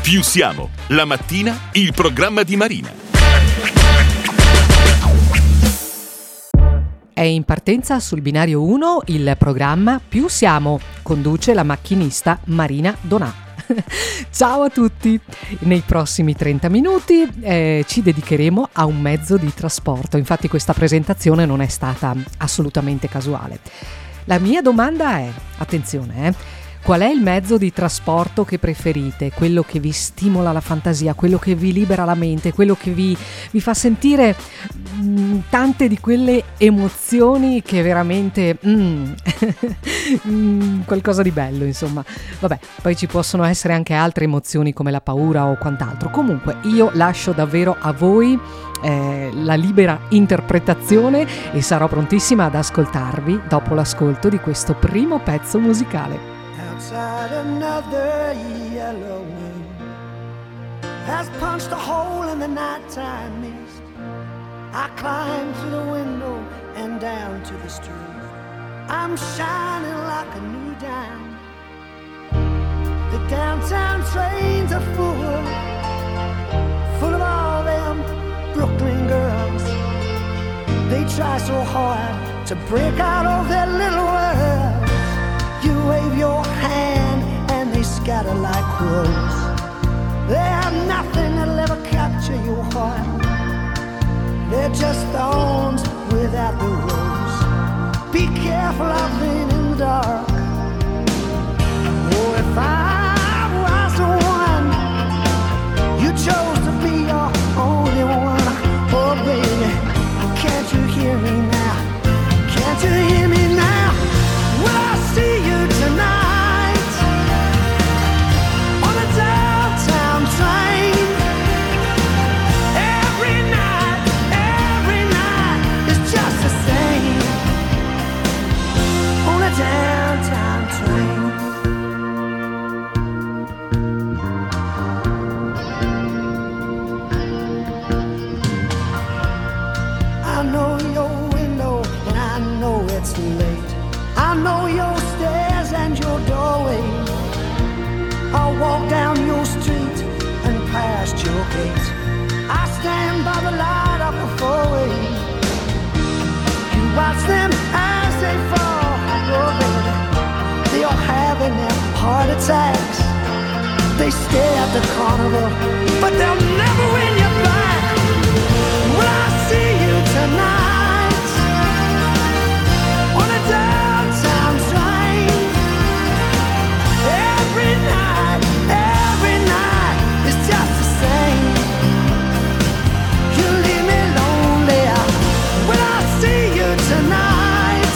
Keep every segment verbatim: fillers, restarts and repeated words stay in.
Più siamo, la mattina, il programma di Marina. È in partenza sul binario uno il programma Più siamo, conduce la macchinista Marina Donà. Ciao a tutti! Nei prossimi trenta minuti eh, ci dedicheremo a un mezzo di trasporto, infatti questa presentazione non è stata assolutamente casuale. La mia domanda è, attenzione, eh, qual è il mezzo di trasporto che preferite? Quello che vi stimola la fantasia, quello che vi libera la mente, quello che vi, vi fa sentire mh, tante di quelle emozioni che veramente mm, mm, qualcosa di bello, insomma. Vabbè, poi ci possono essere anche altre emozioni come la paura o quant'altro. Comunque io lascio davvero a voi eh, la libera interpretazione e sarò prontissima ad ascoltarvi dopo l'ascolto di questo primo pezzo musicale. Outside another yellow wind has punched a hole in the nighttime mist. I climb through the window and down to the street. I'm shining like a new dime. The downtown trains are full, full of all them Brooklyn girls. They try so hard to break out of their little world. You wave your hand and they scatter like crows. They have nothing that'll ever capture your heart. They're just thorns without the rose. Be careful out there in the dark. Oh, if I was the one you chose to be your only one. Oh, baby, can't you hear me now? Can't you hear me now? Will I see you tonight on a downtown train? Every night, every night is just the same on a downtown train. I know your window and I know it's late. I know your stairs and your doorway. I'll walk down your street and past your gate. I stand by the light of the four-way. You watch them as they fall. Oh, baby, they all having their heart attacks. They stare at the carnival, but they'll never win you back. Will I see you tonight on a downtown train? Every night, every night is just the same. You leave me lonely. Will I see you tonight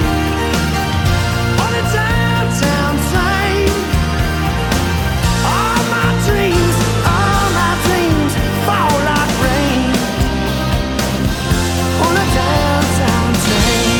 on a downtown train? All my dreams, all my dreams fall like rain on a downtown train.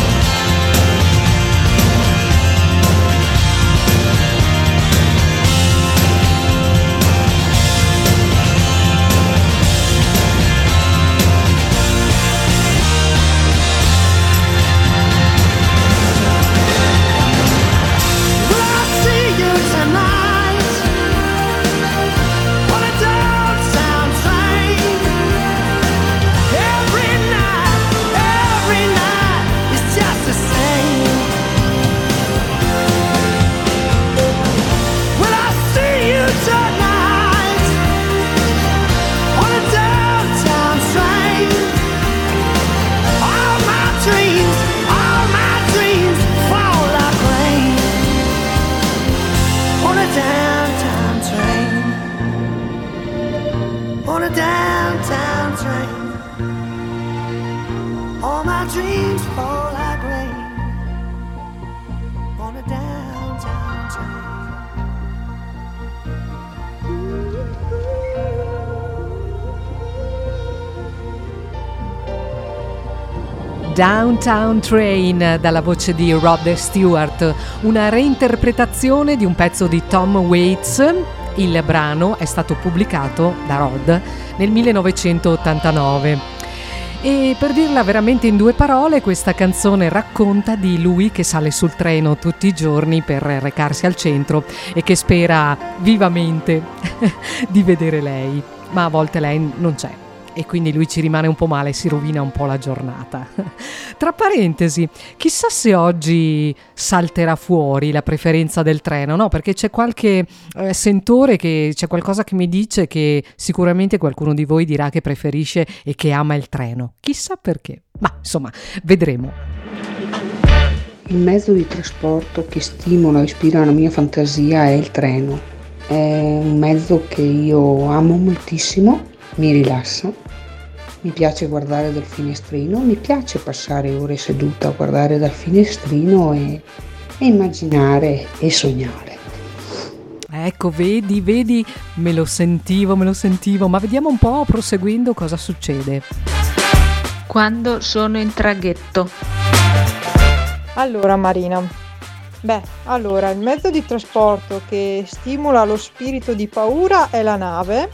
Will I see you tonight on a downtown train? Every night, every night is just the same. Will I see you tonight on a downtown train? All my dreams, all my dreams fall like rain on a downtown train. On a downtown train. All my dreams fall like rain on a downtown train. Downtown Train, dalla voce di Rod Stewart, una reinterpretazione di un pezzo di Tom Waits. Il brano è stato pubblicato da Rod nel millenovecentottantanove. E per dirla veramente in due parole, questa canzone racconta di lui che sale sul treno tutti i giorni per recarsi al centro e che spera vivamente di vedere lei, ma a volte lei non c'è e quindi lui ci rimane un po' male, si rovina un po' la giornata. Tra parentesi, chissà se oggi salterà fuori la preferenza del treno, no? Perché c'è qualche eh, sentore, che c'è qualcosa che mi dice che sicuramente qualcuno di voi dirà che preferisce e che ama il treno. Chissà perché, ma insomma, vedremo. Il mezzo di trasporto che stimola e ispira la mia fantasia è il treno. È un mezzo che io amo moltissimo, mi rilassa, mi piace guardare dal finestrino, mi piace passare ore seduta a guardare dal finestrino e, e immaginare e sognare. Ecco, vedi, vedi, me lo sentivo, me lo sentivo, ma vediamo un po' proseguendo cosa succede. Quando sono in traghetto. Allora Marina, beh, allora il mezzo di trasporto che stimola lo spirito di paura è la nave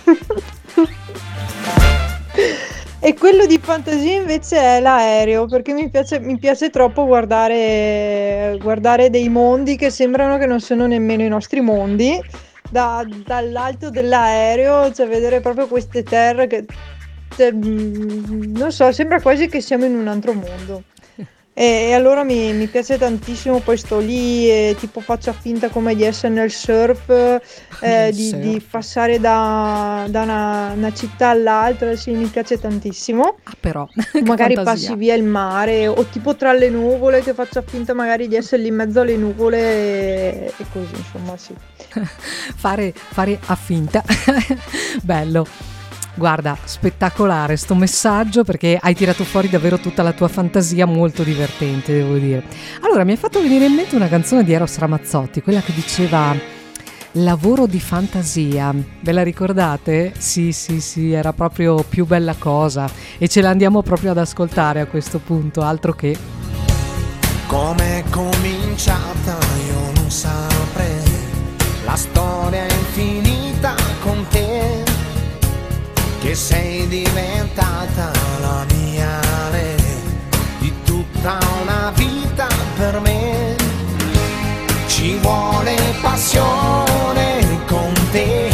e quello di fantasia invece è l'aereo, perché mi piace, mi piace troppo guardare, guardare dei mondi che sembrano che non sono nemmeno i nostri mondi, da, dall'alto dell'aereo, cioè vedere proprio queste terre che, cioè, non so, sembra quasi che siamo in un altro mondo. E, e allora mi, mi piace tantissimo, poi sto lì e tipo faccio finta come di essere nel surf, eh, di, surf. di passare da, da una, una città all'altra, sì, mi piace tantissimo. Ah, però, Magari fantasia. passi via il mare o tipo tra le nuvole, che faccio finta magari di essere lì in mezzo alle nuvole e, e così, insomma, sì. fare, fare a finta. Bello. Guarda, spettacolare sto messaggio, perché hai tirato fuori davvero tutta la tua fantasia, molto divertente, devo dire. Allora, mi ha fatto venire in mente una canzone di Eros Ramazzotti, quella che diceva lavoro di fantasia. Ve la ricordate? Sì, sì, sì, era proprio più bella cosa e ce la andiamo proprio ad ascoltare a questo punto, altro che. Come è cominciata io non saprei, la storia è infinita con te, che sei diventata la mia re, di tutta una vita per me. Ci vuole passione con te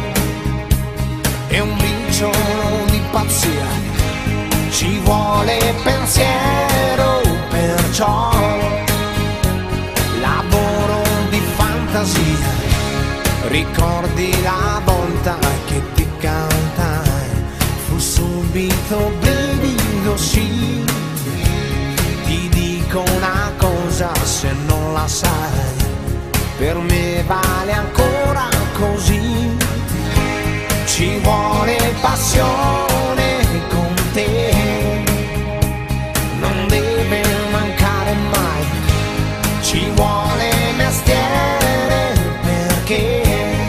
e un briciolo di pazzia, ci vuole pensiero, perciò lavoro di fantasia. Ricordi la volta che ti cantai, fu subito brivido, sì. Ti dico una cosa, se non la sai, per me vale ancora così. Ci vuole passione con te, non deve mancare mai. Ci vuole mestiere perché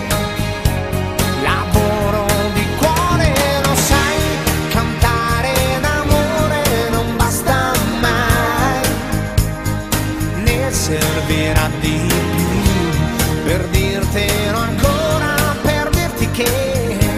lavoro di cuore, lo sai, cantare d'amore non basta mai, ne servirà di più per dirtelo ancora, per dirti che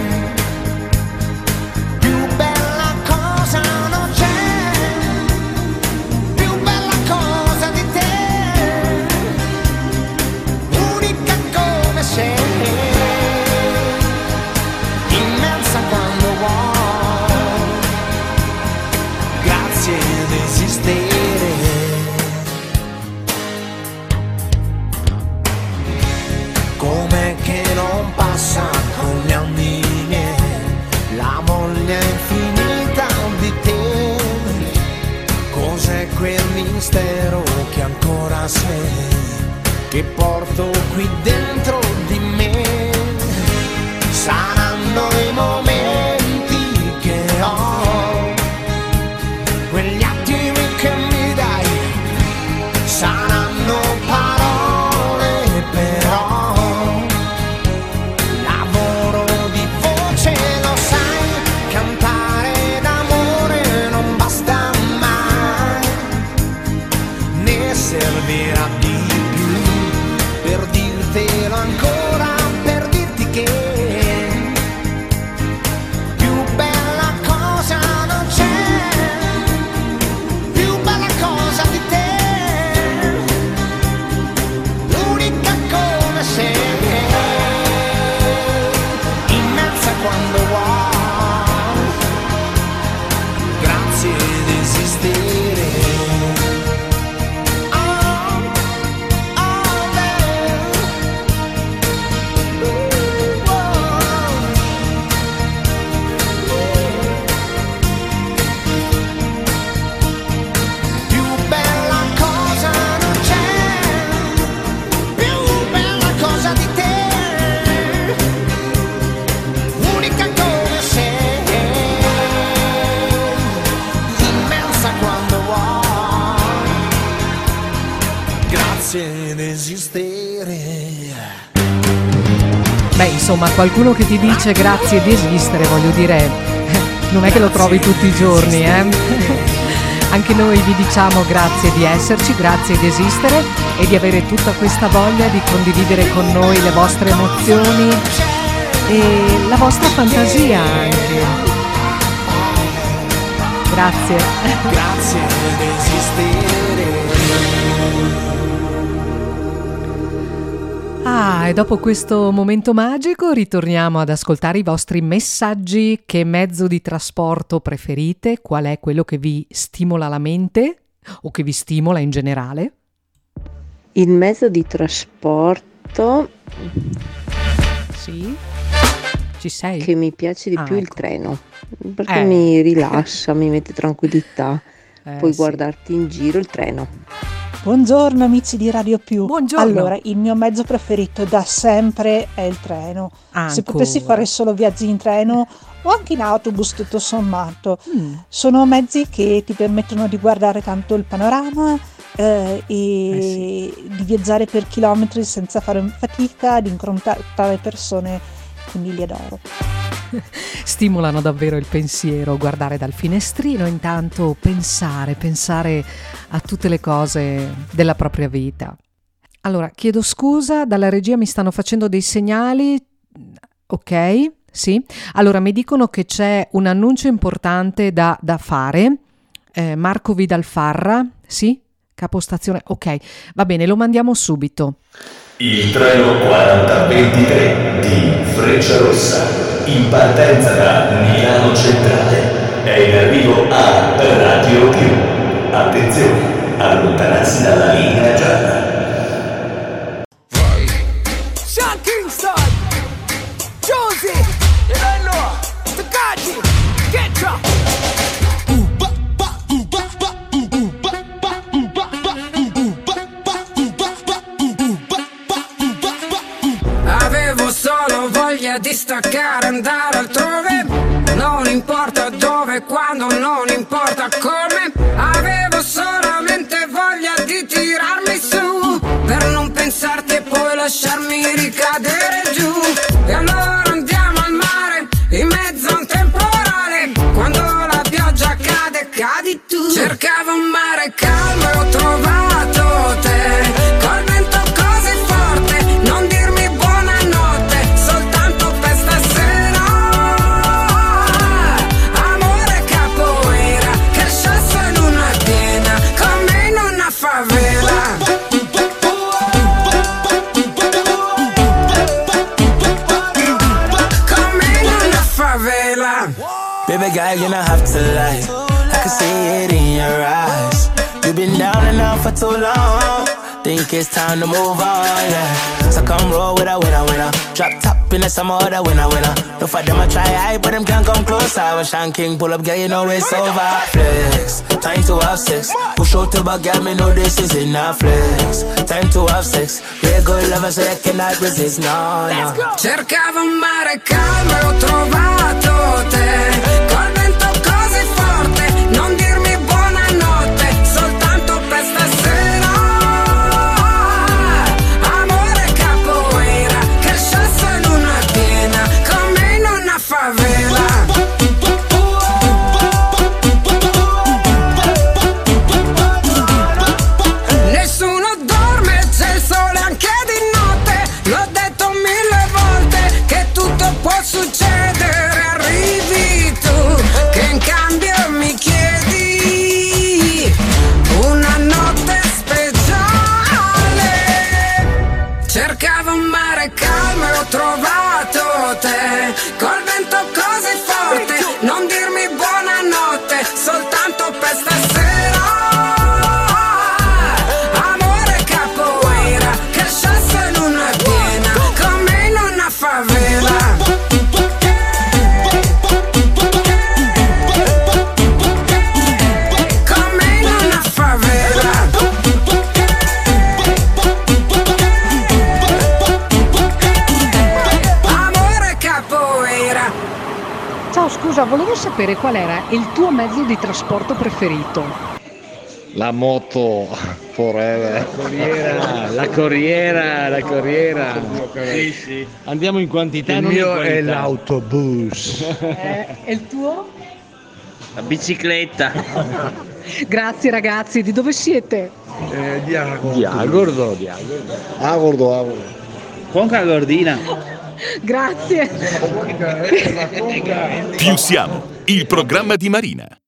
com'è che non passa con gli anni miei la voglia infinita di te. Cos'è quel mistero che ancora sei, che porto qui dentro di me? Saranno i momenti che ho, quegli attimi che mi dai, saranno parole però, lavoro di voce, lo sai, cantare d'amore non basta mai, ne servirà di più per dirtelo ancora. Beh, insomma, qualcuno che ti dice grazie di esistere, voglio dire, non è che lo trovi tutti i giorni, eh? Anche noi vi diciamo grazie di esserci, grazie di esistere e di avere tutta questa voglia di condividere con noi le vostre emozioni e la vostra fantasia anche. Grazie. Grazie di esistere. Ah, e dopo questo momento magico ritorniamo ad ascoltare i vostri messaggi. Che mezzo di trasporto preferite? Qual è quello che vi stimola la mente o che vi stimola in generale? Il mezzo di trasporto Sì? Ci sei? che mi piace di Ah, più è il ecco. treno, perché Eh. mi rilassa, mi mette tranquillità, Eh, puoi sì. guardarti in giro il treno. Buongiorno amici di Radio Più. Buongiorno. Allora, il mio mezzo preferito da sempre è il treno. Se potessi Ancora. fare solo viaggi in treno o anche in autobus tutto sommato. Mm. Sono mezzi che ti permettono di guardare tanto il panorama eh, e Eh di viaggiare per chilometri senza fare fatica, di incontrare persone, quindi li adoro. Stimolano davvero il pensiero, guardare dal finestrino, intanto pensare, pensare a tutte le cose della propria vita. Allora, chiedo scusa, dalla regia mi stanno facendo dei segnali. Ok, sì. Allora, mi dicono che c'è un annuncio importante da, da fare. Eh, Marco Vidalfarra, sì? Capostazione, ok, va bene, lo mandiamo subito. Il treno quaranta ventitré di Frecciarossa, in partenza da Milano Centrale, è in arrivo a Radio Più. Attenzione, allontanarsi dalla linea gialla. Sean Kingston, Josie, Eleanor, Takaji, Ketra. Avevo solo voglia di staccare, andare altrove. Non importa dove, quando, non importa come. Avevo solamente voglia di tirarmi su, per non pensarti e poi lasciarmi ricadere giù. E allora andiamo al mare, in mezzo a un temporale. Quando la pioggia cade, cadi tu. Cercavo un mare calmo e ho trovato te. Col vento così forte, non dirmi buonanotte, soltanto per stasera. Amore capoeira, che scesso in una piena, come in una favela. Come in una favela. Baby girl, you don't have to lie. I can see it in your eyes. You've been down and out for too long. Think it's time to move on, yeah. So come roll with a winner, winner. Drop top in the some other winner, winner. No for them I try high, but them can't come close. I was Sean King, pull up, girl, you know it's over. Flex, time to have sex. Push out to back, girl, me know this is enough. Flex, time to have sex. We're good lovers, so you cannot resist, no, no. Cercavo un mare calmo e ho trovato te. Col vento così forte, non dirmi buonanotte, soltanto per stasera. Amore capoeira, che scesso in una piena, come in una favela. Nessuno dorme, c'è il sole anche di notte. L'ho detto mille volte che tutto può succedere. Arrivi tu, che in cambio mi chiedi una notte speciale. Cercavo un mare calmo e ho trovato te. Col vento così forte, non dirmi buonanotte, soltanto per stasera. Amore capoeira, che scesso in una piena, come in una favela. Come in una favela. Amore capoeira. Ciao, scusa, volevo sapere qual era il tuo mezzo di trasporto preferito. La moto forever. La corriera, la corriera, la corriera. Sì, sì. Andiamo in quantità, Il non mio in qualità. è l'autobus. Eh, e il tuo? La bicicletta. Grazie ragazzi, di dove siete? Eh, di Agordo. Di Agordo, di Agordo. Agordo, Agordo. Conca Gordina. Grazie. Più siamo, il programma di Marina.